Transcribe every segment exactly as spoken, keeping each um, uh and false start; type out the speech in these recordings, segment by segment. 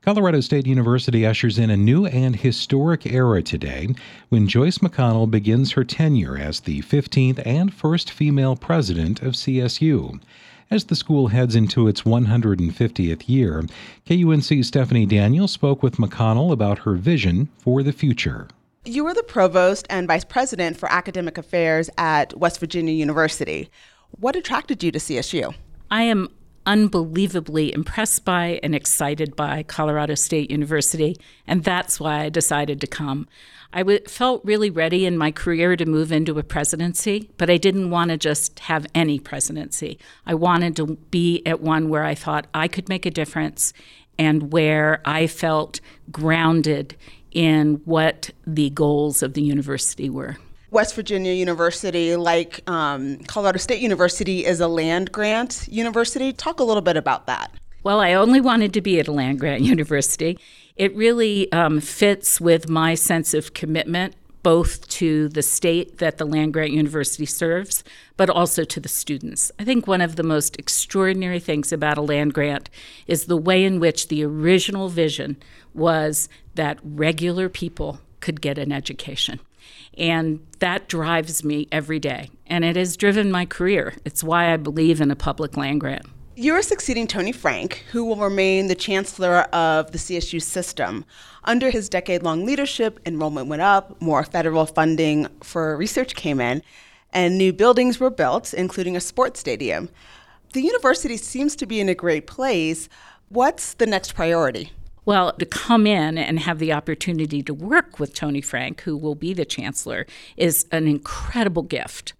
Colorado State University ushers in a new and historic era today when Joyce McConnell begins her tenure as the fifteenth and first female president of C S U. As the school heads into its one hundred fiftieth year, K U N C's Stephanie Daniel spoke with McConnell about her vision for the future. You were the provost and vice president for academic affairs at West Virginia University. What attracted you to C S U? I am unbelievably impressed by and excited by Colorado State University, and that's why I decided to come. I w- felt really ready in my career to move into a presidency, but I didn't want to just have any presidency. I wanted to be at one where I thought I could make a difference and where I felt grounded in what the goals of the university were. West Virginia University, like um, Colorado State University, is a land-grant university. Talk a little bit about that. Well, I only wanted to be at a land-grant university. It really um, fits with my sense of commitment, both to the state that the land-grant university serves, but also to the students. I think one of the most extraordinary things about a land-grant is the way in which the original vision was that regular people could get an education. And that drives me every day. And it has driven my career. It's why I believe in a public land grant. You are succeeding Tony Frank, who will remain the chancellor of the C S U system. Under his decade-long leadership, enrollment went up, more federal funding for research came in, and new buildings were built, including a sports stadium. The university seems to be in a great place. What's the next priority? Well, to come in and have the opportunity to work with Tony Frank, who will be the chancellor, is an incredible gift.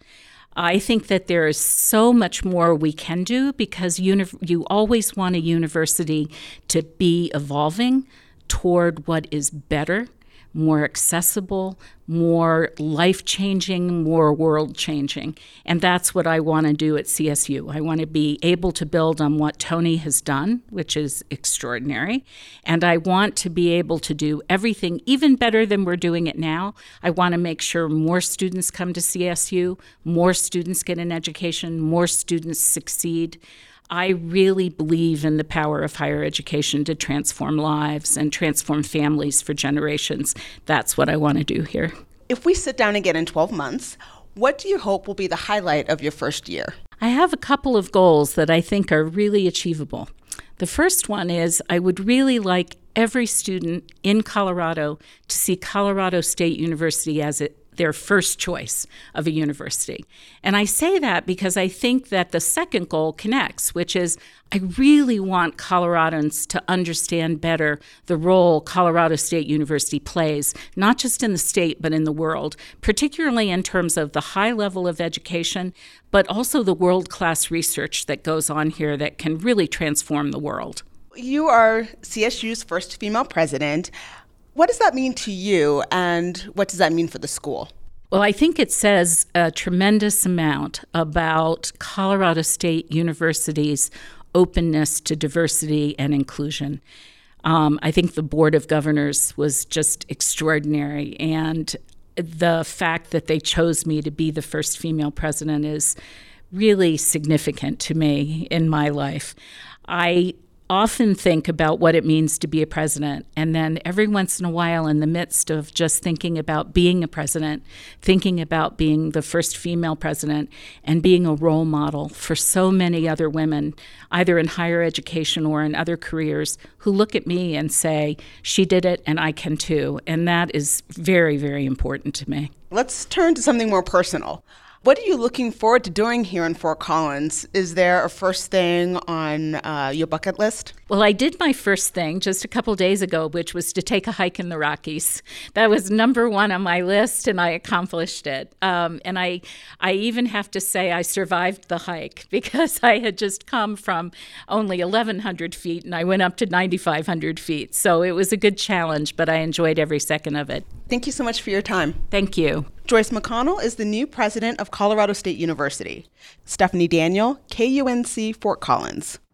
I think that there is so much more we can do because uni- you always want a university to be evolving toward what is better, more accessible, more life-changing, more world-changing. And that's what I want to do at C S U. I want to be able to build on what Tony has done, which is extraordinary. And I want to be able to do everything even better than we're doing it now. I want to make sure more students come to C S U, more students get an education, more students succeed. I really believe in the power of higher education to transform lives and transform families for generations. That's what I want to do here. If we sit down again in twelve months, what do you hope will be the highlight of your first year? I have a couple of goals that I think are really achievable. The first one is I would really like every student in Colorado to see Colorado State University as it their first choice of a university. And I say that because I think that the second goal connects, which is I really want Coloradans to understand better the role Colorado State University plays, not just in the state, but in the world, particularly in terms of the high level of education, but also the world-class research that goes on here that can really transform the world. You are C S U's first female president. What does that mean to you, and what does that mean for the school? Well, I think it says a tremendous amount about Colorado State University's openness to diversity and inclusion. Um, I think the Board of Governors was just extraordinary, and the fact that they chose me to be the first female president is really significant to me in my life. I often think about what it means to be a president, and then every once in a while, in the midst of just thinking about being a president, thinking about being the first female president and being a role model for so many other women, either in higher education or in other careers, who look at me and say, she did it and I can too. And that is very, very important to me. Let's turn to something more personal. What are you looking forward to doing here in Fort Collins? Is there a first thing on uh, your bucket list? Well, I did my first thing just a couple days ago, which was to take a hike in the Rockies. That was number one on my list, and I accomplished it. Um, and I, I even have to say I survived the hike because I had just come from only eleven hundred feet, and I went up to ninety-five hundred feet. So it was a good challenge, but I enjoyed every second of it. Thank you so much for your time. Thank you. Joyce McConnell is the new president of Colorado State University. Stephanie Daniel, K U N C Fort Collins.